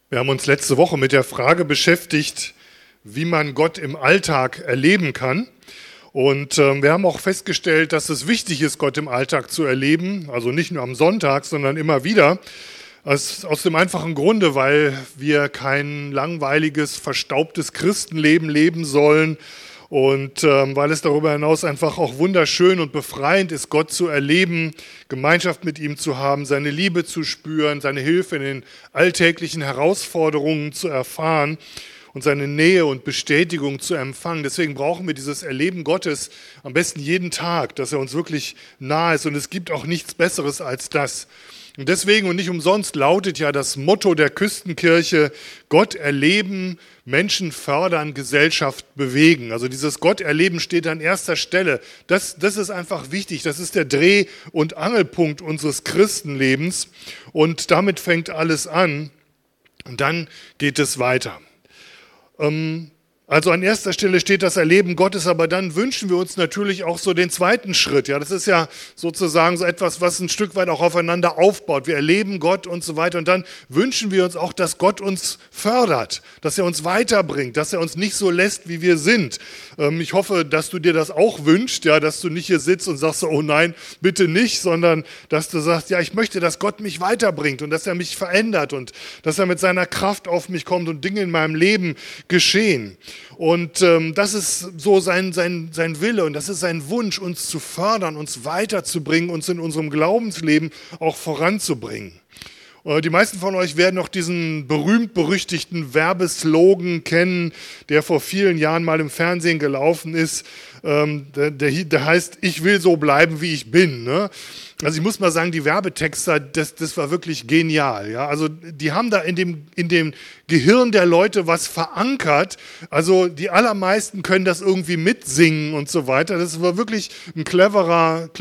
Wir haben uns letzte Woche mit der Frage beschäftigt, wie man Gott im Alltag erleben kann. Und wir haben auch festgestellt, dass es wichtig ist, Gott im Alltag zu erleben. Also nicht nur am Sonntag, sondern immer wieder. Aus dem einfachen Grunde, weil wir kein langweiliges, verstaubtes Christenleben leben sollen. Und weil es darüber hinaus einfach auch wunderschön und befreiend ist, Gott zu erleben, Gemeinschaft mit ihm zu haben, seine Liebe zu spüren, seine Hilfe in den alltäglichen Herausforderungen zu erfahren und seine Nähe und Bestätigung zu empfangen. Deswegen brauchen wir dieses Erleben Gottes am besten jeden Tag, dass er uns wirklich nahe ist. Und es gibt auch nichts Besseres als das. Und deswegen und nicht umsonst lautet ja das Motto der Küstenkirche: Gott erleben, Menschen fördern, Gesellschaft bewegen. Also dieses Gott erleben steht an erster Stelle. Das ist einfach wichtig. Das ist der Dreh- und Angelpunkt unseres Christenlebens. Und damit fängt alles an. Und dann geht es weiter. Also an erster Stelle steht das Erleben Gottes, aber dann wünschen wir uns natürlich auch so den zweiten Schritt. Ja, das ist ja sozusagen so etwas, was ein Stück weit auch aufeinander aufbaut. Wir erleben Gott und so weiter und dann wünschen wir uns auch, dass Gott uns fördert, dass er uns weiterbringt, dass er uns nicht so lässt, wie wir sind. Ich hoffe, dass du dir das auch wünschst, ja, dass du nicht hier sitzt und sagst, oh nein, bitte nicht, sondern dass du sagst, ja, ich möchte, dass Gott mich weiterbringt und dass er mich verändert und dass er mit seiner Kraft auf mich kommt und Dinge in meinem Leben geschehen. Und das ist so sein Wille und das ist sein Wunsch, uns zu fördern, uns weiterzubringen, uns in unserem Glaubensleben auch voranzubringen. Die meisten von euch werden noch diesen berühmt-berüchtigten Werbeslogan kennen, der vor vielen Jahren mal im Fernsehen gelaufen ist. Der heißt, ich will so bleiben, wie ich bin. Ne? Also ich muss mal sagen, die Werbetexter, das war wirklich genial. Ja? Also die haben da in dem Gehirn der Leute was verankert. Also die allermeisten können das irgendwie mitsingen und so weiter. Das war wirklich ein cleverer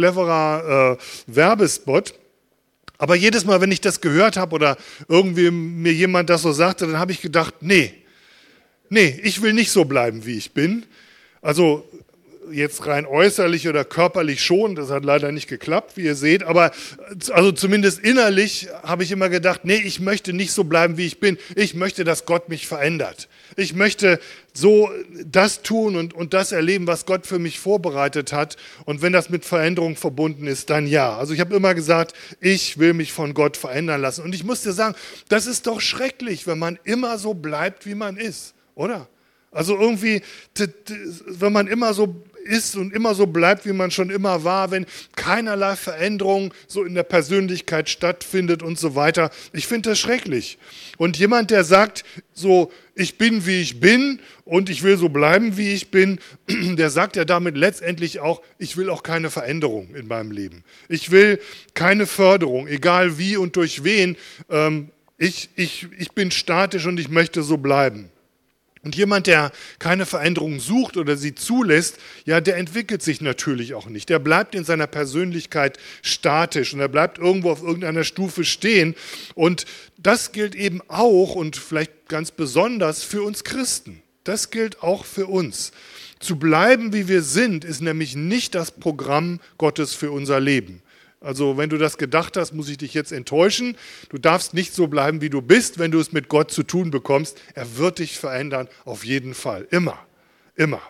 Werbespot. Aber jedes Mal, wenn ich das gehört habe oder irgendwie mir jemand das so sagte, dann habe ich gedacht, nee, ich will nicht so bleiben, wie ich bin. Also jetzt rein äußerlich oder körperlich schon, das hat leider nicht geklappt, wie ihr seht, aber also zumindest innerlich habe ich immer gedacht, nee, ich möchte nicht so bleiben, wie ich bin. Ich möchte, dass Gott mich verändert. Ich möchte so das tun und das erleben, was Gott für mich vorbereitet hat. Und wenn das mit Veränderung verbunden ist, dann ja. Also ich habe immer gesagt, ich will mich von Gott verändern lassen. Und ich muss dir sagen, das ist doch schrecklich, wenn man immer so bleibt, wie man ist, oder? Also irgendwie, wenn man immer so ist und immer so bleibt, wie man schon immer war, wenn keinerlei Veränderung so in der Persönlichkeit stattfindet und so weiter. Ich finde das schrecklich. Und jemand, der sagt, so, ich bin, wie ich bin und ich will so bleiben, wie ich bin, der sagt ja damit letztendlich auch, ich will auch keine Veränderung in meinem Leben. Ich will keine Förderung, egal wie und durch wen. Ich bin statisch und ich möchte so bleiben. Und jemand, der keine Veränderung sucht oder sie zulässt, ja, der entwickelt sich natürlich auch nicht. Der bleibt in seiner Persönlichkeit statisch und er bleibt irgendwo auf irgendeiner Stufe stehen. Und das gilt eben auch und vielleicht ganz besonders für uns Christen. Das gilt auch für uns. Zu bleiben, wie wir sind, ist nämlich nicht das Programm Gottes für unser Leben. Also wenn du das gedacht hast, muss ich dich jetzt enttäuschen. Du darfst nicht so bleiben, wie du bist, wenn du es mit Gott zu tun bekommst. Er wird dich verändern, auf jeden Fall. Immer. Immer.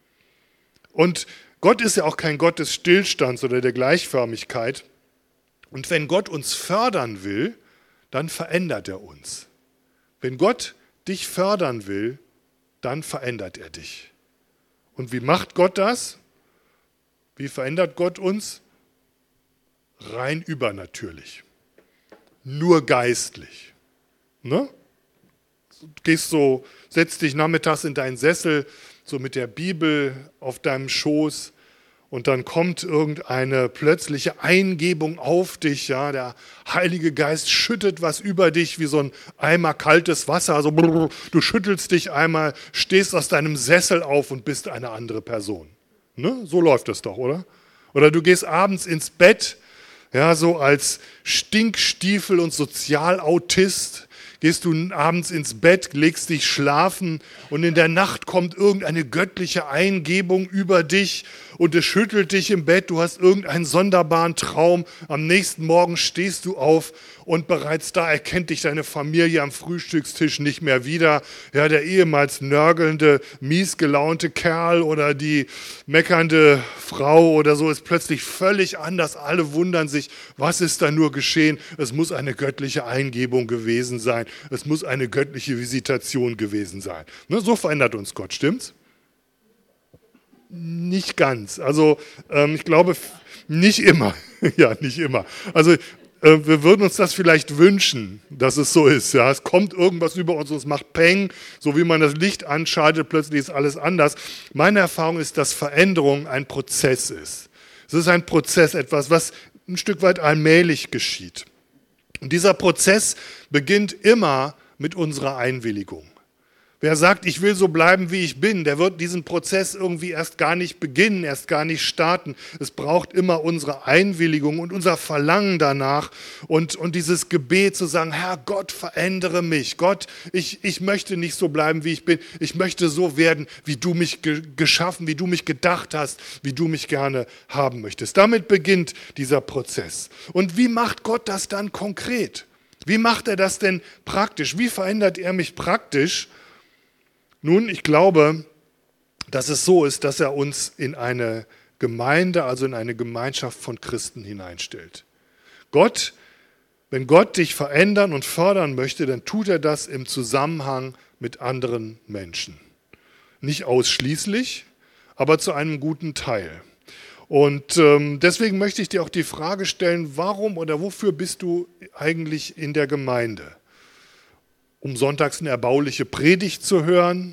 Und Gott ist ja auch kein Gott des Stillstands oder der Gleichförmigkeit. Und wenn Gott uns fördern will, dann verändert er uns. Wenn Gott dich fördern will, dann verändert er dich. Und wie macht Gott das? Wie verändert Gott uns? Rein übernatürlich, nur geistlich. Ne? Setzt dich nachmittags in deinen Sessel, so mit der Bibel auf deinem Schoß und dann kommt irgendeine plötzliche Eingebung auf dich. Ja? Der Heilige Geist schüttet was über dich wie so ein Eimer kaltes Wasser. Also du schüttelst dich einmal, stehst aus deinem Sessel auf und bist eine andere Person. Ne? So läuft das doch, oder? Oder du gehst abends ins Bett. Ja, so als Stinkstiefel und Sozialautist gehst du abends ins Bett, legst dich schlafen und in der Nacht kommt irgendeine göttliche Eingebung über dich und es schüttelt dich im Bett, du hast irgendeinen sonderbaren Traum, am nächsten Morgen stehst du auf und bereits da erkennt dich deine Familie am Frühstückstisch nicht mehr wieder. Ja, der ehemals nörgelnde, mies gelaunte Kerl oder die meckernde Frau oder so ist plötzlich völlig anders. Alle wundern sich, was ist da nur geschehen? Es muss eine göttliche Eingebung gewesen sein. Es muss eine göttliche Visitation gewesen sein. Ne, so verändert uns Gott, stimmt's? Nicht ganz. Also ich glaube, nicht immer. Ja, nicht immer. Also wir würden uns das vielleicht wünschen, dass es so ist. Ja, es kommt irgendwas über uns und es macht Peng, so wie man das Licht anschaltet, plötzlich ist alles anders. Meine Erfahrung ist, dass Veränderung ein Prozess ist. Es ist ein Prozess, etwas, was ein Stück weit allmählich geschieht. Und dieser Prozess beginnt immer mit unserer Einwilligung. Wer sagt, ich will so bleiben, wie ich bin, der wird diesen Prozess irgendwie erst gar nicht beginnen, erst gar nicht starten. Es braucht immer unsere Einwilligung und unser Verlangen danach und dieses Gebet zu sagen, Herr Gott, verändere mich. Gott, ich möchte nicht so bleiben, wie ich bin. Ich möchte so werden, wie du mich geschaffen, wie du mich gedacht hast, wie du mich gerne haben möchtest. Damit beginnt dieser Prozess. Und wie macht Gott das dann konkret? Wie macht er das denn praktisch? Wie verändert er mich praktisch? Nun, ich glaube, dass es so ist, dass er uns in eine Gemeinde, also in eine Gemeinschaft von Christen hineinstellt. Wenn Gott dich verändern und fördern möchte, dann tut er das im Zusammenhang mit anderen Menschen. Nicht ausschließlich, aber zu einem guten Teil. Und deswegen möchte ich dir auch die Frage stellen, warum oder wofür bist du eigentlich in der Gemeinde? Um sonntags eine erbauliche Predigt zu hören,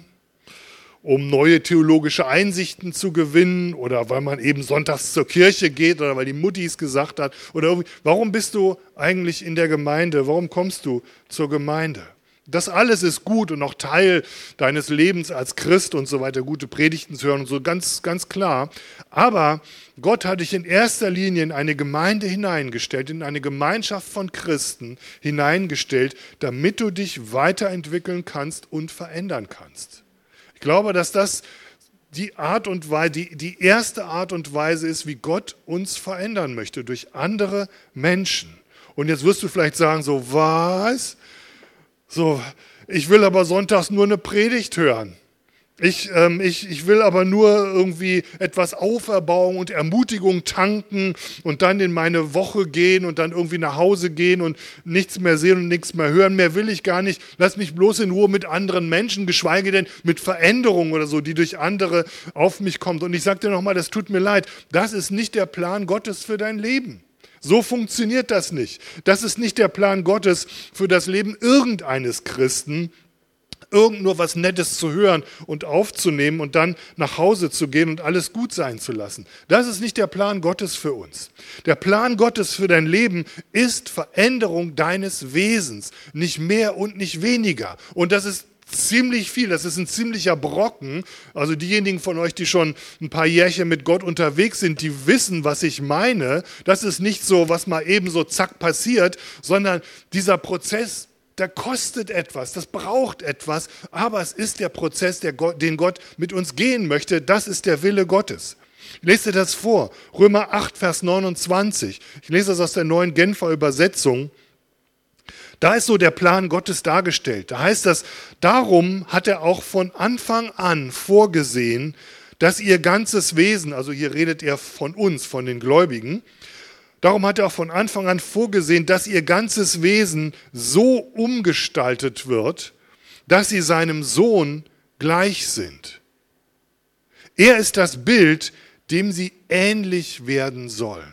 um neue theologische Einsichten zu gewinnen oder weil man eben sonntags zur Kirche geht oder weil die Mutti es gesagt hat. Oder irgendwie. Warum bist du eigentlich in der Gemeinde? Warum kommst du zur Gemeinde? Das alles ist gut und auch Teil deines Lebens als Christ und so weiter, gute Predigten zu hören und so, ganz, ganz klar. Aber Gott hat dich in erster Linie in eine Gemeinde hineingestellt, in eine Gemeinschaft von Christen hineingestellt, damit du dich weiterentwickeln kannst und verändern kannst. Ich glaube, dass das die Art und Weise, die erste Art und Weise ist, wie Gott uns verändern möchte, durch andere Menschen. Und jetzt wirst du vielleicht sagen, so was? So, ich will aber sonntags nur eine Predigt hören. Ich will aber nur irgendwie etwas Auferbauung und Ermutigung tanken und dann in meine Woche gehen und dann irgendwie nach Hause gehen und nichts mehr sehen und nichts mehr hören. Mehr will ich gar nicht. Lass mich bloß in Ruhe mit anderen Menschen, geschweige denn mit Veränderungen oder so, die durch andere auf mich kommt. Und ich sage dir nochmal, das tut mir leid. Das ist nicht der Plan Gottes für dein Leben. So funktioniert das nicht. Das ist nicht der Plan Gottes für das Leben irgendeines Christen, irgend nur was Nettes zu hören und aufzunehmen und dann nach Hause zu gehen und alles gut sein zu lassen. Das ist nicht der Plan Gottes für uns. Der Plan Gottes für dein Leben ist Veränderung deines Wesens, nicht mehr und nicht weniger. Und das ist ziemlich viel, das ist ein ziemlicher Brocken. Also diejenigen von euch, die schon ein paar Jährchen mit Gott unterwegs sind, die wissen, was ich meine. Das ist nicht so, was mal eben so zack passiert, sondern dieser Prozess, der kostet etwas, das braucht etwas, aber es ist der Prozess, den Gott mit uns gehen möchte. Das ist der Wille Gottes. Ich lese dir das vor, Römer 8, Vers 29. Ich lese das aus der neuen Genfer Übersetzung. Da ist so der Plan Gottes dargestellt. Da heißt das, darum hat er auch von Anfang an vorgesehen, dass ihr ganzes Wesen, also hier redet er von uns, von den Gläubigen, darum hat er auch von Anfang an vorgesehen, dass ihr ganzes Wesen so umgestaltet wird, dass sie seinem Sohn gleich sind. Er ist das Bild, dem sie ähnlich werden sollen.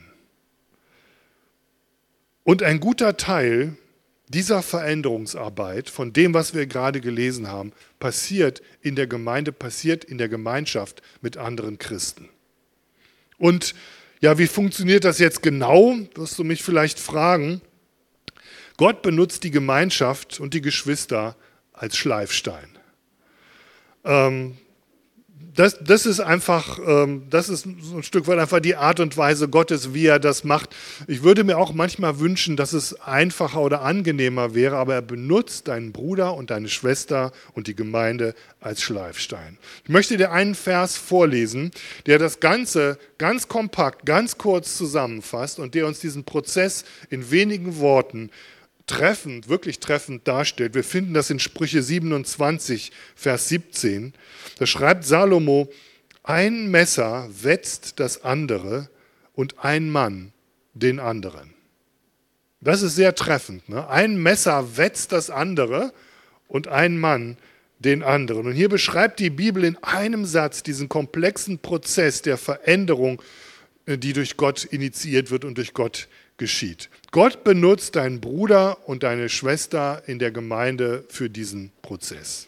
Und ein guter Teil dieser Veränderungsarbeit, von dem, was wir gerade gelesen haben, passiert in der Gemeinde, passiert in der Gemeinschaft mit anderen Christen. Und ja, wie funktioniert das jetzt genau, wirst du mich vielleicht fragen. Gott benutzt die Gemeinschaft und die Geschwister als Schleifstein. das ist einfach, das ist so ein Stück weit einfach die Art und Weise Gottes, wie er das macht. Ich würde mir auch manchmal wünschen, dass es einfacher oder angenehmer wäre, aber er benutzt deinen Bruder und deine Schwester und die Gemeinde als Schleifstein. Ich möchte dir einen Vers vorlesen, der das Ganze ganz kompakt, ganz kurz zusammenfasst und der uns diesen Prozess in wenigen Worten treffend, wirklich treffend darstellt. Wir finden das in Sprüche 27, Vers 17. Da schreibt Salomo: Ein Messer wetzt das andere und ein Mann den anderen. Das ist sehr treffend. Ne? Ein Messer wetzt das andere und ein Mann den anderen. Und hier beschreibt die Bibel in einem Satz diesen komplexen Prozess der Veränderung, die durch Gott initiiert wird und durch Gott geschieht. Gott benutzt deinen Bruder und deine Schwester in der Gemeinde für diesen Prozess.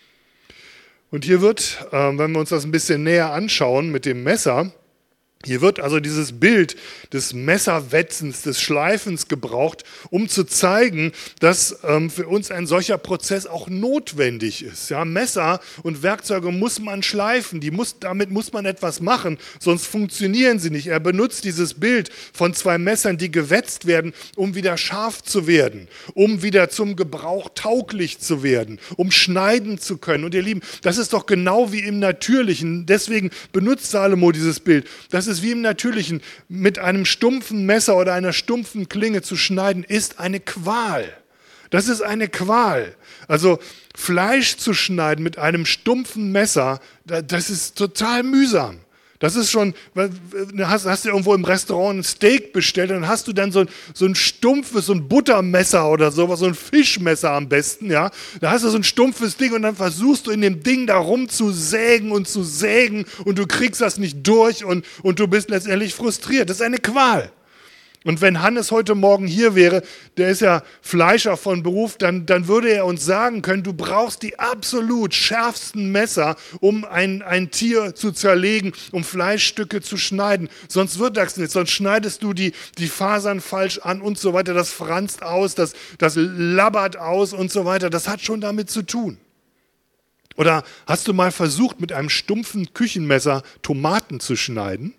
Und hier wird, wenn wir uns das ein bisschen näher anschauen mit dem Messer, hier wird also dieses Bild des Messerwetzens, des Schleifens gebraucht, um zu zeigen, dass für uns ein solcher Prozess auch notwendig ist. Ja, Messer und Werkzeuge muss man schleifen, damit muss man etwas machen, sonst funktionieren sie nicht. Er benutzt dieses Bild von zwei Messern, die gewetzt werden, um wieder scharf zu werden, um wieder zum Gebrauch tauglich zu werden, um schneiden zu können. Und ihr Lieben, das ist doch genau wie im Natürlichen. Deswegen benutzt Salomo dieses Bild. Das ist wie im Natürlichen. Mit einem stumpfen Messer oder einer stumpfen Klinge zu schneiden, ist eine Qual. Das ist eine Qual. Also Fleisch zu schneiden mit einem stumpfen Messer, das ist total mühsam. Das ist schon, hast du irgendwo im Restaurant ein Steak bestellt, dann hast du dann so ein stumpfes, so ein Buttermesser oder sowas, so ein Fischmesser am besten, ja. Da hast du so ein stumpfes Ding und dann versuchst du in dem Ding da rum zu sägen und du kriegst das nicht durch und du bist letztendlich frustriert. Das ist eine Qual. Und wenn Hannes heute Morgen hier wäre, der ist ja Fleischer von Beruf, dann würde er uns sagen können, du brauchst die absolut schärfsten Messer, um ein Tier zu zerlegen, um Fleischstücke zu schneiden. Sonst wird das nicht, sonst schneidest du die Fasern falsch an und so weiter. Das franzt aus, das labbert aus und so weiter. Das hat schon damit zu tun. Oder hast du mal versucht, mit einem stumpfen Küchenmesser Tomaten zu schneiden?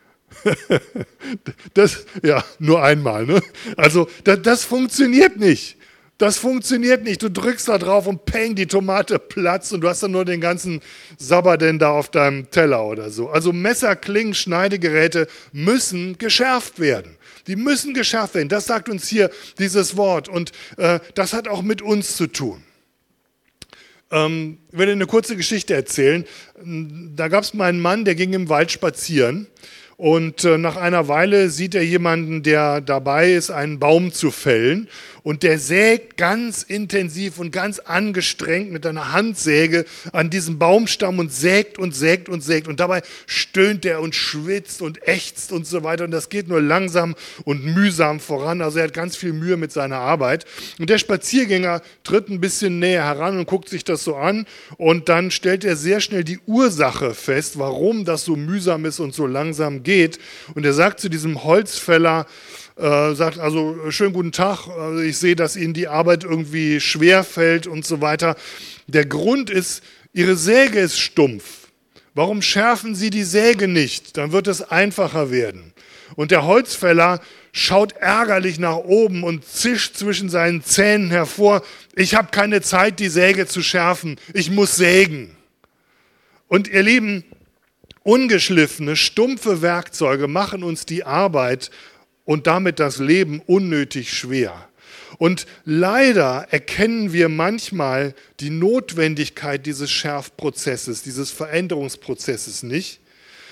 Nur einmal. Ne? Also das funktioniert nicht. Das funktioniert nicht. Du drückst da drauf und peng, die Tomate platzt und du hast dann nur den ganzen Sabberden da auf deinem Teller oder so. Also Messer, Klingen, Schneidegeräte müssen geschärft werden. Die müssen geschärft werden. Das sagt uns hier dieses Wort und das hat auch mit uns zu tun. Ich will dir eine kurze Geschichte erzählen. Da gab es mal einen Mann, der ging im Wald spazieren. Und nach einer Weile sieht er jemanden, der dabei ist, einen Baum zu fällen. Und der sägt ganz intensiv und ganz angestrengt mit einer Handsäge an diesem Baumstamm und sägt und sägt und sägt. Und dabei stöhnt er und schwitzt und ächzt und so weiter. Und das geht nur langsam und mühsam voran. Also er hat ganz viel Mühe mit seiner Arbeit. Und der Spaziergänger tritt ein bisschen näher heran und guckt sich das so an. Und dann stellt er sehr schnell die Ursache fest, warum das so mühsam ist und so langsam geht. Und er sagt zu diesem Holzfäller, sagt also, schönen guten Tag, ich sehe, dass Ihnen die Arbeit irgendwie schwer fällt und so weiter. Der Grund ist, Ihre Säge ist stumpf. Warum schärfen Sie die Säge nicht? Dann wird es einfacher werden. Und der Holzfäller schaut ärgerlich nach oben und zischt zwischen seinen Zähnen hervor, ich habe keine Zeit, die Säge zu schärfen, ich muss sägen. Und ihr Lieben, ungeschliffene, stumpfe Werkzeuge machen uns die Arbeit und damit das Leben unnötig schwer. Und leider erkennen wir manchmal die Notwendigkeit dieses Schärfprozesses, dieses Veränderungsprozesses nicht.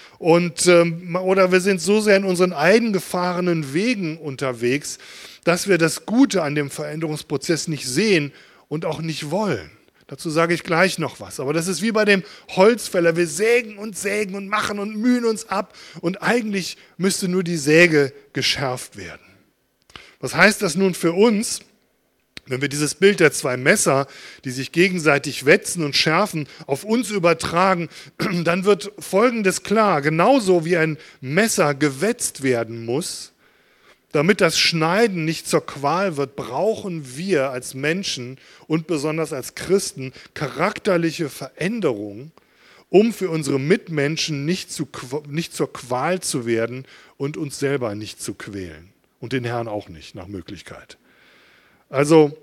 Oder wir sind so sehr in unseren eingefahrenen Wegen unterwegs, dass wir das Gute an dem Veränderungsprozess nicht sehen und auch nicht wollen. Dazu sage ich gleich noch was. Aber das ist wie bei dem Holzfäller. Wir sägen und machen und mühen uns ab. Und eigentlich müsste nur die Säge geschärft werden. Was heißt das nun für uns? Wenn wir dieses Bild der zwei Messer, die sich gegenseitig wetzen und schärfen, auf uns übertragen, dann wird Folgendes klar. Genauso wie ein Messer gewetzt werden muss, damit das Schneiden nicht zur Qual wird, brauchen wir als Menschen und besonders als Christen charakterliche Veränderungen, um für unsere Mitmenschen nicht zur Qual zu werden und uns selber nicht zu quälen. Und den Herrn auch nicht, nach Möglichkeit. Also,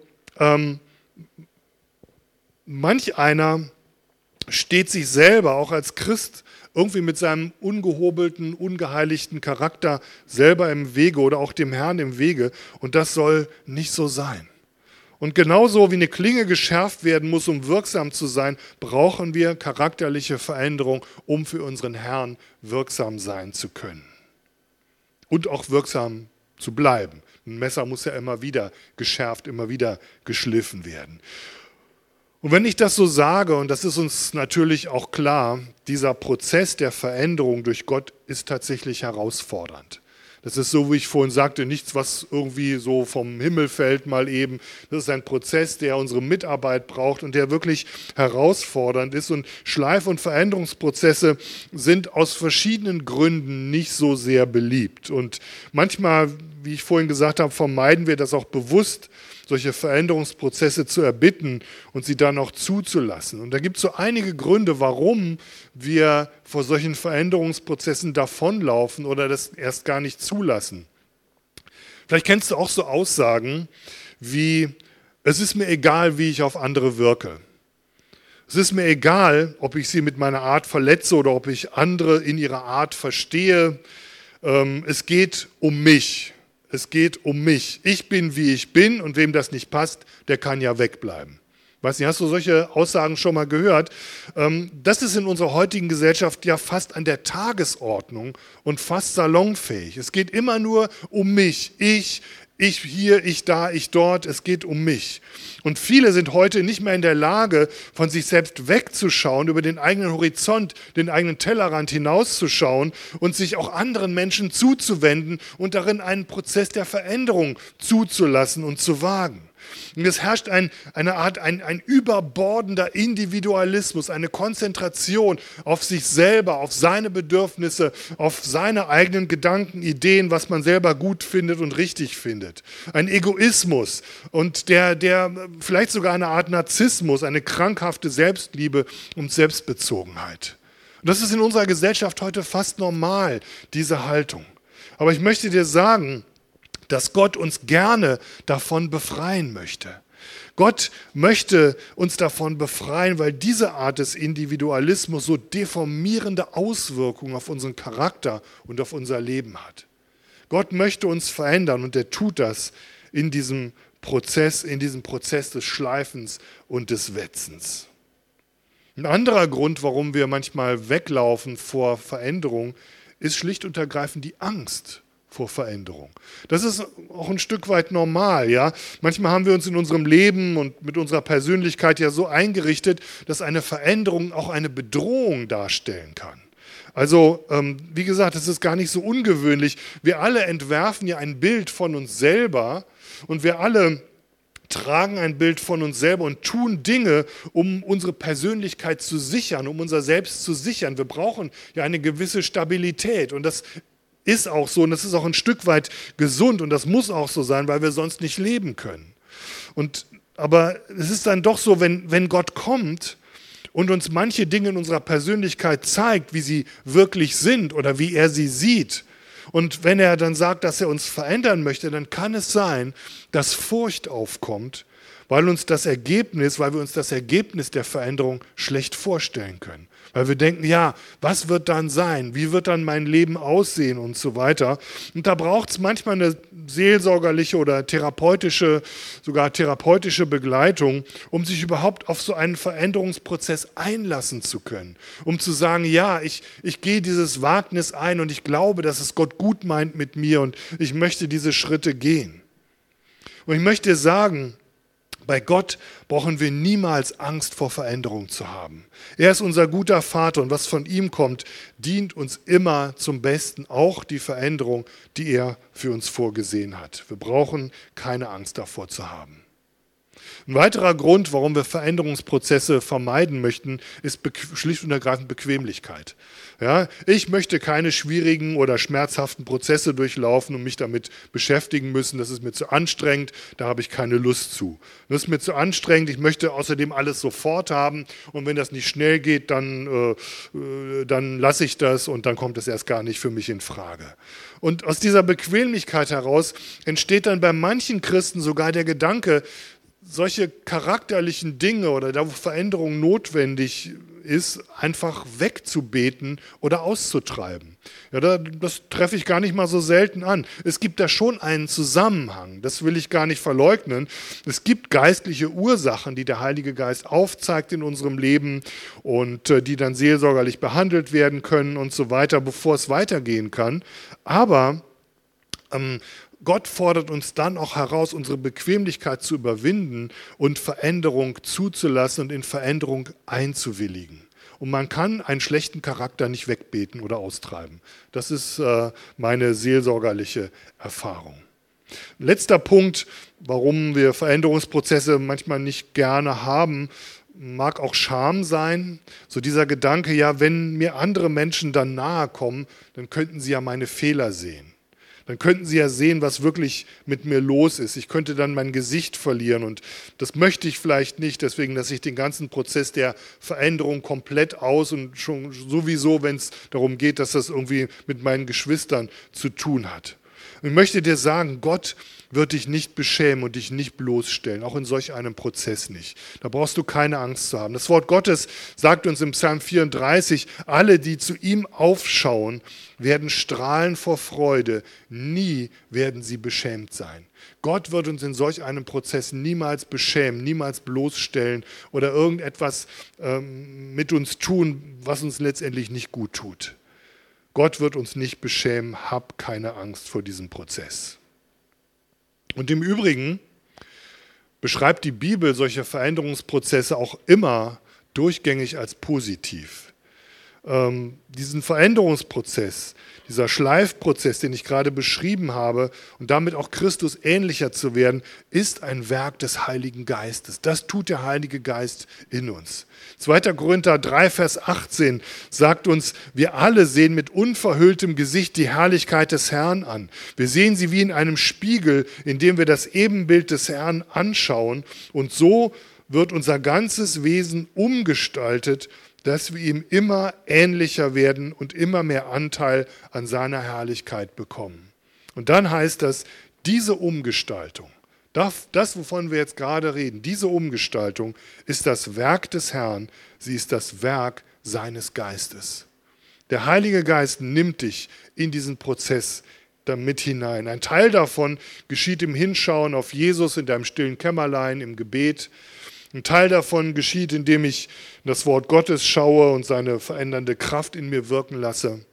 manch einer steht sich selber auch als Christ irgendwie mit seinem ungehobelten, ungeheiligten Charakter selber im Wege oder auch dem Herrn im Wege. Und das soll nicht so sein. Und genauso wie eine Klinge geschärft werden muss, um wirksam zu sein, brauchen wir charakterliche Veränderung, um für unseren Herrn wirksam sein zu können. Und auch wirksam zu bleiben. Ein Messer muss ja immer wieder geschärft, immer wieder geschliffen werden. Und wenn ich das so sage, und das ist uns natürlich auch klar, dieser Prozess der Veränderung durch Gott ist tatsächlich herausfordernd. Das ist so, wie ich vorhin sagte, nichts, was irgendwie so vom Himmel fällt mal eben. Das ist ein Prozess, der unsere Mitarbeit braucht und der wirklich herausfordernd ist. Und Schleif- und Veränderungsprozesse sind aus verschiedenen Gründen nicht so sehr beliebt. Und manchmal, wie ich vorhin gesagt habe, vermeiden wir das auch bewusst, solche Veränderungsprozesse zu erbitten und sie dann auch zuzulassen. Und da gibt es so einige Gründe, warum wir vor solchen Veränderungsprozessen davonlaufen oder das erst gar nicht zulassen. Vielleicht kennst du auch so Aussagen wie, es ist mir egal, wie ich auf andere wirke. Es ist mir egal, ob ich sie mit meiner Art verletze oder ob ich andere in ihrer Art verstehe. Es geht um mich. Es geht um mich. Ich bin, wie ich bin und wem das nicht passt, der kann ja wegbleiben. Weiß nicht, hast du solche Aussagen schon mal gehört? Das ist in unserer heutigen Gesellschaft ja fast an der Tagesordnung und fast salonfähig. Es geht immer nur um mich. Ich hier, ich da, ich dort. Es geht um mich. Und viele sind heute nicht mehr in der Lage, von sich selbst wegzuschauen, über den eigenen Horizont, den eigenen Tellerrand hinauszuschauen und sich auch anderen Menschen zuzuwenden und darin einen Prozess der Veränderung zuzulassen und zu wagen. Und es herrscht ein überbordender Individualismus, eine Konzentration auf sich selber, auf seine Bedürfnisse, auf seine eigenen Gedanken, Ideen, was man selber gut findet und richtig findet. Ein Egoismus und der vielleicht sogar eine Art Narzissmus, eine krankhafte Selbstliebe und Selbstbezogenheit. Und das ist in unserer Gesellschaft heute fast normal, diese Haltung. Aber ich möchte dir sagen, dass Gott uns gerne davon befreien möchte. Gott möchte uns davon befreien, weil diese Art des Individualismus so deformierende Auswirkungen auf unseren Charakter und auf unser Leben hat. Gott möchte uns verändern und er tut das in diesem Prozess des Schleifens und des Wetzens. Ein anderer Grund, warum wir manchmal weglaufen vor Veränderung, ist schlicht und ergreifend die Angst vor Veränderung. Das ist auch ein Stück weit normal, ja. Manchmal haben wir uns in unserem Leben und mit unserer Persönlichkeit ja so eingerichtet, dass eine Veränderung auch eine Bedrohung darstellen kann. Also, wie gesagt, das ist gar nicht so ungewöhnlich. Wir alle entwerfen ja ein Bild von uns selber und wir alle tragen ein Bild von uns selber und tun Dinge, um unsere Persönlichkeit zu sichern, um unser Selbst zu sichern. Wir brauchen ja eine gewisse Stabilität und das ist auch so und das ist auch ein Stück weit gesund und das muss auch so sein, weil wir sonst nicht leben können. Aber es ist dann doch so, wenn Gott kommt und uns manche Dinge in unserer Persönlichkeit zeigt, wie sie wirklich sind oder wie er sie sieht, und wenn er dann sagt, dass er uns verändern möchte, dann kann es sein, dass Furcht aufkommt, weil wir uns das Ergebnis der Veränderung schlecht vorstellen können. Weil wir denken, ja, was wird dann sein? Wie wird dann mein Leben aussehen und so weiter? Und da braucht es manchmal eine seelsorgerliche oder sogar therapeutische Begleitung, um sich überhaupt auf so einen Veränderungsprozess einlassen zu können. Um zu sagen, ja, ich gehe dieses Wagnis ein und ich glaube, dass es Gott gut meint mit mir und ich möchte diese Schritte gehen. Und ich möchte dir sagen, bei Gott brauchen wir niemals Angst vor Veränderung zu haben. Er ist unser guter Vater und was von ihm kommt, dient uns immer zum Besten, auch die Veränderung, die er für uns vorgesehen hat. Wir brauchen keine Angst davor zu haben. Ein weiterer Grund, warum wir Veränderungsprozesse vermeiden möchten, ist schlicht und ergreifend Bequemlichkeit. Ja, ich möchte keine schwierigen oder schmerzhaften Prozesse durchlaufen und mich damit beschäftigen müssen. Das ist mir zu anstrengend, da habe ich keine Lust zu. Das ist mir zu anstrengend, ich möchte außerdem alles sofort haben und wenn das nicht schnell geht, dann lasse ich das und dann kommt es erst gar nicht für mich in Frage. Und aus dieser Bequemlichkeit heraus entsteht dann bei manchen Christen sogar der Gedanke, solche charakterlichen Dinge oder da, wo Veränderung notwendig ist, einfach wegzubeten oder auszutreiben. Ja, das treffe ich gar nicht mal so selten an. Es gibt da schon einen Zusammenhang, das will ich gar nicht verleugnen. Es gibt geistliche Ursachen, die der Heilige Geist aufzeigt in unserem Leben und die dann seelsorgerlich behandelt werden können und so weiter, bevor es weitergehen kann. Aber Gott fordert uns dann auch heraus, unsere Bequemlichkeit zu überwinden und Veränderung zuzulassen und in Veränderung einzuwilligen. Und man kann einen schlechten Charakter nicht wegbeten oder austreiben. Das ist meine seelsorgerliche Erfahrung. Letzter Punkt, warum wir Veränderungsprozesse manchmal nicht gerne haben, mag auch Scham sein. So dieser Gedanke, ja, wenn mir andere Menschen dann nahe kommen, dann könnten sie ja meine Fehler sehen. Dann könnten sie ja sehen, was wirklich mit mir los ist. Ich könnte dann mein Gesicht verlieren und das möchte ich vielleicht nicht. Deswegen lasse ich den ganzen Prozess der Veränderung komplett aus und schon sowieso, wenn es darum geht, dass das irgendwie mit meinen Geschwistern zu tun hat. Und ich möchte dir sagen, Gott wird dich nicht beschämen und dich nicht bloßstellen, auch in solch einem Prozess nicht. Da brauchst du keine Angst zu haben. Das Wort Gottes sagt uns im Psalm 34, alle, die zu ihm aufschauen, werden strahlen vor Freude, nie werden sie beschämt sein. Gott wird uns in solch einem Prozess niemals beschämen, niemals bloßstellen oder irgendetwas mit uns tun, was uns letztendlich nicht gut tut. Gott wird uns nicht beschämen, hab keine Angst vor diesem Prozess. Und im Übrigen beschreibt die Bibel solche Veränderungsprozesse auch immer durchgängig als positiv. Diesen Veränderungsprozess, dieser Schleifprozess, den ich gerade beschrieben habe und damit auch Christus ähnlicher zu werden, ist ein Werk des Heiligen Geistes. Das tut der Heilige Geist in uns. 2. Korinther 3, Vers 18 sagt uns, wir alle sehen mit unverhülltem Gesicht die Herrlichkeit des Herrn an. Wir sehen sie wie in einem Spiegel, in dem wir das Ebenbild des Herrn anschauen und so wird unser ganzes Wesen umgestaltet, dass wir ihm immer ähnlicher werden und immer mehr Anteil an seiner Herrlichkeit bekommen. Und dann heißt das, diese Umgestaltung, das, wovon wir jetzt gerade reden, diese Umgestaltung ist das Werk des Herrn, sie ist das Werk seines Geistes. Der Heilige Geist nimmt dich in diesen Prozess damit hinein. Ein Teil davon geschieht im Hinschauen auf Jesus in deinem stillen Kämmerlein, im Gebet. Ein Teil davon geschieht, indem ich das Wort Gottes schaue und seine verändernde Kraft in mir wirken lasse.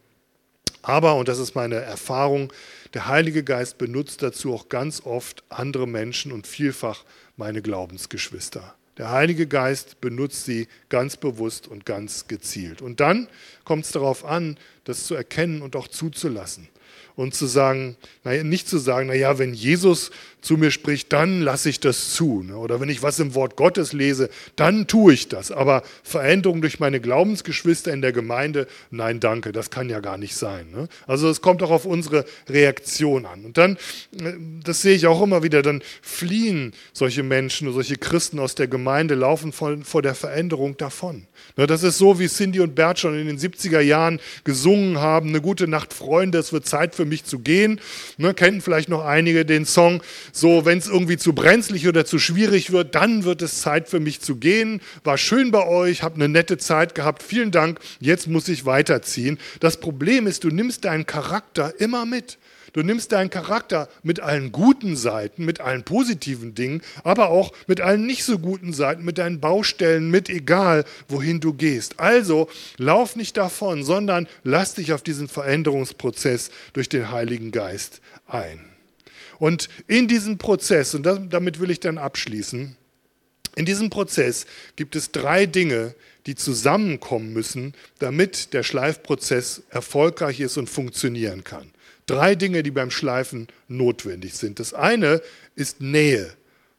Aber, und das ist meine Erfahrung, der Heilige Geist benutzt dazu auch ganz oft andere Menschen und vielfach meine Glaubensgeschwister. Der Heilige Geist benutzt sie ganz bewusst und ganz gezielt. Und dann kommt es darauf an, das zu erkennen und auch zuzulassen. Und zu sagen, nicht zu sagen, naja, wenn Jesus zu mir spricht, dann lasse ich das zu. Oder wenn ich was im Wort Gottes lese, dann tue ich das. Aber Veränderung durch meine Glaubensgeschwister in der Gemeinde, nein, danke, das kann ja gar nicht sein. Also es kommt auch auf unsere Reaktion an. Und dann, das sehe ich auch immer wieder, dann fliehen solche Menschen, solche Christen aus der Gemeinde, laufen vor der Veränderung davon. Das ist so, wie Cindy und Bert schon in den 70er Jahren gesungen haben, eine gute Nacht, Freunde, es wird Zeit für mich zu gehen. Kennen vielleicht noch einige den Song, so wenn es irgendwie zu brenzlig oder zu schwierig wird, dann wird es Zeit für mich zu gehen. War schön bei euch, habe eine nette Zeit gehabt, vielen Dank, jetzt muss ich weiterziehen. Das Problem ist, du nimmst deinen Charakter immer mit. Du nimmst deinen Charakter mit allen guten Seiten, mit allen positiven Dingen, aber auch mit allen nicht so guten Seiten, mit deinen Baustellen mit, egal wohin du gehst. Also lauf nicht davon, sondern lass dich auf diesen Veränderungsprozess durch den Heiligen Geist ein. Und in diesem Prozess, und damit will ich dann abschließen, in diesem Prozess gibt es 3 Dinge, die zusammenkommen müssen, damit der Schleifprozess erfolgreich ist und funktionieren kann. 3 Dinge, die beim Schleifen notwendig sind. Das eine ist Nähe.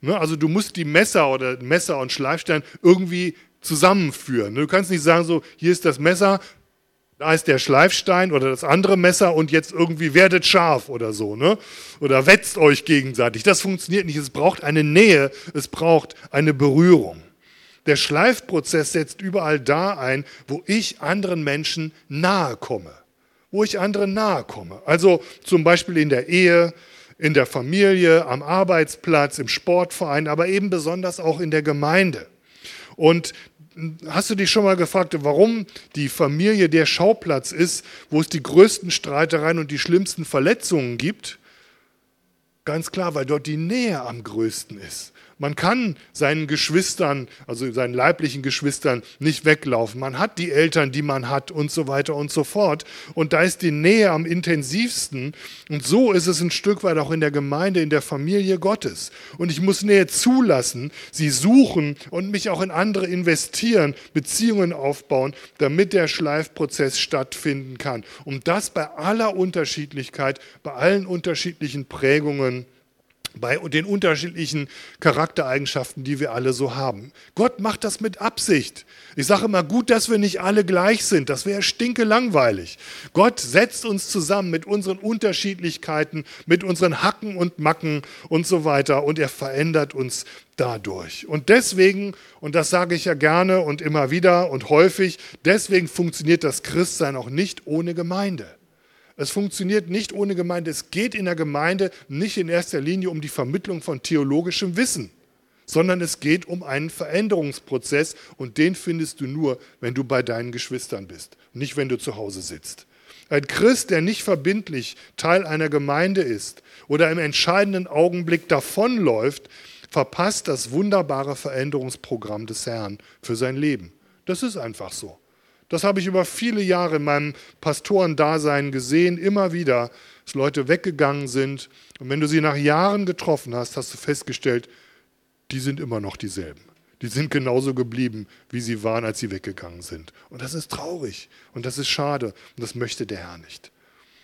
Ne? Also du musst die Messer und Schleifstein irgendwie zusammenführen. Du kannst nicht sagen, so, hier ist das Messer, da ist der Schleifstein oder das andere Messer und jetzt irgendwie werdet scharf oder so. Ne? Oder wetzt euch gegenseitig. Das funktioniert nicht. Es braucht eine Nähe, es braucht eine Berührung. Der Schleifprozess setzt überall da ein, wo ich anderen Menschen nahe komme. Wo ich anderen nahe komme. Also zum Beispiel in der Ehe, in der Familie, am Arbeitsplatz, im Sportverein, aber eben besonders auch in der Gemeinde. Und hast du dich schon mal gefragt, warum die Familie der Schauplatz ist, wo es die größten Streitereien und die schlimmsten Verletzungen gibt? Ganz klar, weil dort die Nähe am größten ist. Man kann seinen Geschwistern, also seinen leiblichen Geschwistern, nicht weglaufen. Man hat die Eltern, die man hat und so weiter und so fort. Und da ist die Nähe am intensivsten. Und so ist es ein Stück weit auch in der Gemeinde, in der Familie Gottes. Und ich muss Nähe zulassen, sie suchen und mich auch in andere investieren, Beziehungen aufbauen, damit der Schleifprozess stattfinden kann. Und das bei aller Unterschiedlichkeit, bei allen unterschiedlichen Prägungen, bei den unterschiedlichen Charaktereigenschaften, die wir alle so haben. Gott macht das mit Absicht. Ich sage immer, gut, dass wir nicht alle gleich sind. Das wäre stinkelangweilig. Gott setzt uns zusammen mit unseren Unterschiedlichkeiten, mit unseren Hacken und Macken und so weiter. Und er verändert uns dadurch. Und deswegen, und das sage ich ja gerne und immer wieder und häufig, deswegen funktioniert das Christsein auch nicht ohne Gemeinde. Es funktioniert nicht ohne Gemeinde. Es geht in der Gemeinde nicht in erster Linie um die Vermittlung von theologischem Wissen, sondern es geht um einen Veränderungsprozess und den findest du nur, wenn du bei deinen Geschwistern bist, nicht wenn du zu Hause sitzt. Ein Christ, der nicht verbindlich Teil einer Gemeinde ist oder im entscheidenden Augenblick davonläuft, verpasst das wunderbare Veränderungsprogramm des Herrn für sein Leben. Das ist einfach so. Das habe ich über viele Jahre in meinem Pastorendasein gesehen, immer wieder, dass Leute weggegangen sind. Und wenn du sie nach Jahren getroffen hast, hast du festgestellt, die sind immer noch dieselben. Die sind genauso geblieben, wie sie waren, als sie weggegangen sind. Und das ist traurig und das ist schade und das möchte der Herr nicht.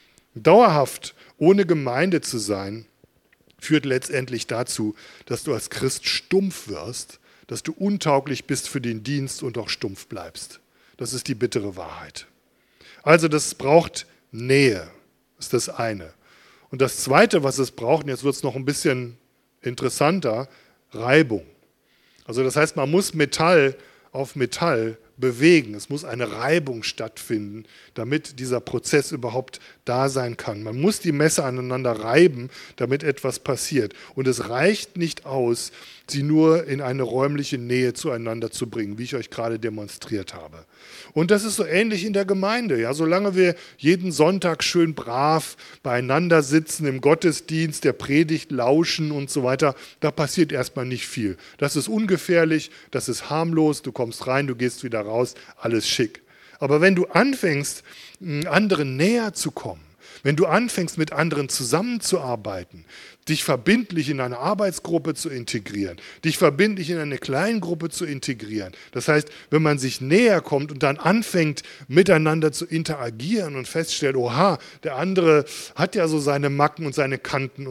Dauerhaft ohne Gemeinde zu sein, führt letztendlich dazu, dass du als Christ stumpf wirst, dass du untauglich bist für den Dienst und auch stumpf bleibst. Das ist die bittere Wahrheit. Also das braucht Nähe, ist das eine. Und das Zweite, was es braucht, und jetzt wird es noch ein bisschen interessanter, Reibung. Also das heißt, man muss Metall auf Metall bewegen. Es muss eine Reibung stattfinden, damit dieser Prozess überhaupt da sein kann. Man muss die Messer aneinander reiben, damit etwas passiert. Und es reicht nicht aus, sie nur in eine räumliche Nähe zueinander zu bringen, wie ich euch gerade demonstriert habe. Und das ist so ähnlich in der Gemeinde. Ja, solange wir jeden Sonntag schön brav beieinander sitzen, im Gottesdienst, der Predigt lauschen und so weiter, da passiert erstmal nicht viel. Das ist ungefährlich, das ist harmlos, du kommst rein, du gehst wieder raus, alles schick. Aber wenn du anfängst, anderen näher zu kommen, wenn du anfängst, mit anderen zusammenzuarbeiten, dich verbindlich in eine Arbeitsgruppe zu integrieren, dich verbindlich in eine Kleingruppe zu integrieren, das heißt, wenn man sich näher kommt und dann anfängt, miteinander zu interagieren und feststellt, oha, der andere hat ja so seine Macken und seine Kanten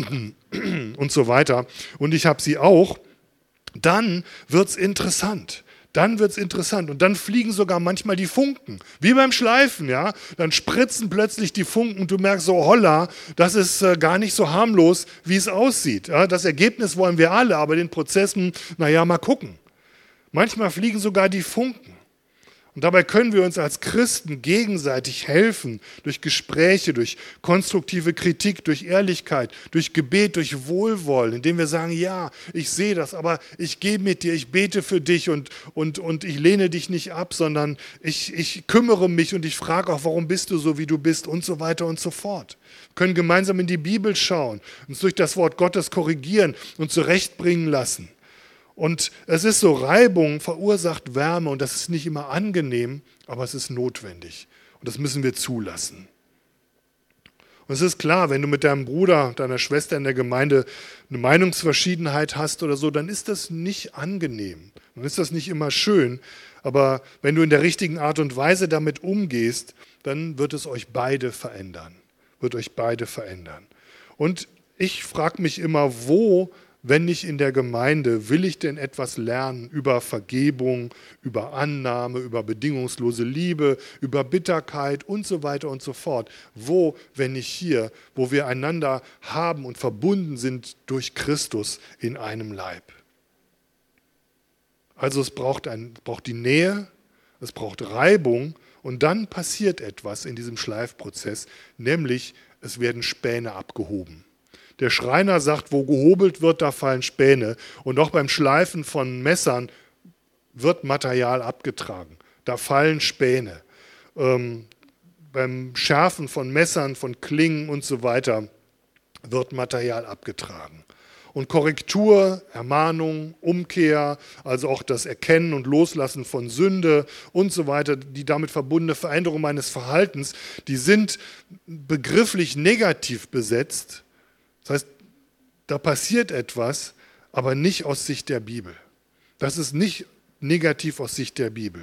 und so weiter und ich habe sie auch, dann wird es interessant. Dann wird es interessant und dann fliegen sogar manchmal die Funken, wie beim Schleifen, ja. Dann spritzen plötzlich die Funken und du merkst so, holla, das ist gar nicht so harmlos, wie es aussieht. Ja? Das Ergebnis wollen wir alle, aber den Prozessen, naja, mal gucken. Manchmal fliegen sogar die Funken. Und dabei können wir uns als Christen gegenseitig helfen, durch Gespräche, durch konstruktive Kritik, durch Ehrlichkeit, durch Gebet, durch Wohlwollen, indem wir sagen, ja, ich sehe das, aber ich gehe mit dir, ich bete für dich und ich lehne dich nicht ab, sondern ich kümmere mich und ich frage auch, warum bist du so, wie du bist und so weiter und so fort. Wir können gemeinsam in die Bibel schauen, uns durch das Wort Gottes korrigieren und zurechtbringen lassen. Und es ist so, Reibung verursacht Wärme und das ist nicht immer angenehm, aber es ist notwendig. Und das müssen wir zulassen. Und es ist klar, wenn du mit deinem Bruder, deiner Schwester in der Gemeinde eine Meinungsverschiedenheit hast oder so, dann ist das nicht angenehm. Dann ist das nicht immer schön. Aber wenn du in der richtigen Art und Weise damit umgehst, dann wird es euch beide verändern. Wird euch beide verändern. Und ich frage mich immer, wo wenn nicht in der Gemeinde, will ich denn etwas lernen über Vergebung, über Annahme, über bedingungslose Liebe, über Bitterkeit und so weiter und so fort? Wo, wenn nicht hier, wo wir einander haben und verbunden sind durch Christus in einem Leib? Also es braucht die Nähe, es braucht Reibung und dann passiert etwas in diesem Schleifprozess, nämlich es werden Späne abgehoben. Der Schreiner sagt, wo gehobelt wird, da fallen Späne. Und auch beim Schleifen von Messern wird Material abgetragen. Da fallen Späne. Beim Schärfen von Messern, von Klingen und so weiter wird Material abgetragen. Und Korrektur, Ermahnung, Umkehr, also auch das Erkennen und Loslassen von Sünde und so weiter, die damit verbundene Veränderung meines Verhaltens, die sind begrifflich negativ besetzt. Das heißt, da passiert etwas, aber nicht aus Sicht der Bibel. Das ist nicht negativ aus Sicht der Bibel.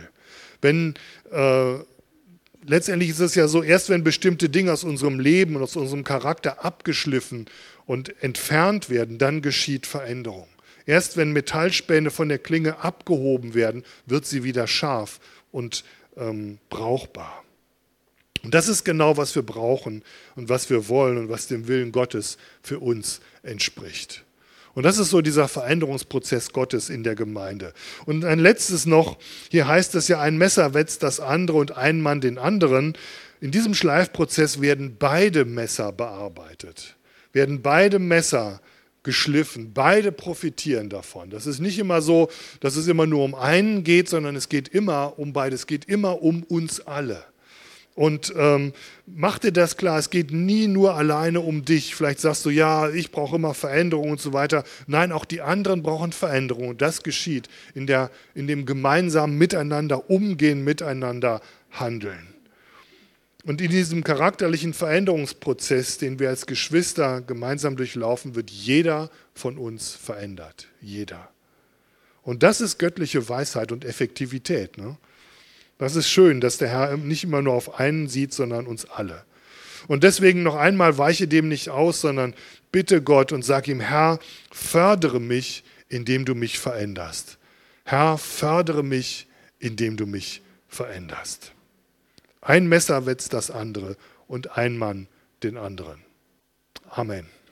Letztendlich ist es ja so, erst wenn bestimmte Dinge aus unserem Leben und aus unserem Charakter abgeschliffen und entfernt werden, dann geschieht Veränderung. Erst wenn Metallspäne von der Klinge abgehoben werden, wird sie wieder scharf und brauchbar. Und das ist genau, was wir brauchen und was wir wollen und was dem Willen Gottes für uns entspricht. Und das ist so dieser Veränderungsprozess Gottes in der Gemeinde. Und ein letztes noch, hier heißt es ja, ein Messer wetzt das andere und ein Mann den anderen. In diesem Schleifprozess werden beide Messer bearbeitet, werden beide Messer geschliffen, beide profitieren davon. Das ist nicht immer so, dass es immer nur um einen geht, sondern es geht immer um beide, es geht immer um uns alle. Und mach dir das klar, es geht nie nur alleine um dich. Vielleicht sagst du, ja, ich brauche immer Veränderung und so weiter. Nein, auch die anderen brauchen Veränderung. Und das geschieht in dem gemeinsamen Miteinander umgehen, miteinander handeln. Und in diesem charakterlichen Veränderungsprozess, den wir als Geschwister gemeinsam durchlaufen, wird jeder von uns verändert. Jeder. Und das ist göttliche Weisheit und Effektivität, ne? Das ist schön, dass der Herr nicht immer nur auf einen sieht, sondern uns alle. Und deswegen noch einmal, weiche dem nicht aus, sondern bitte Gott und sag ihm, Herr, fördere mich, indem du mich veränderst. Herr, fördere mich, indem du mich veränderst. Ein Messer wetzt das andere und ein Mann den anderen. Amen.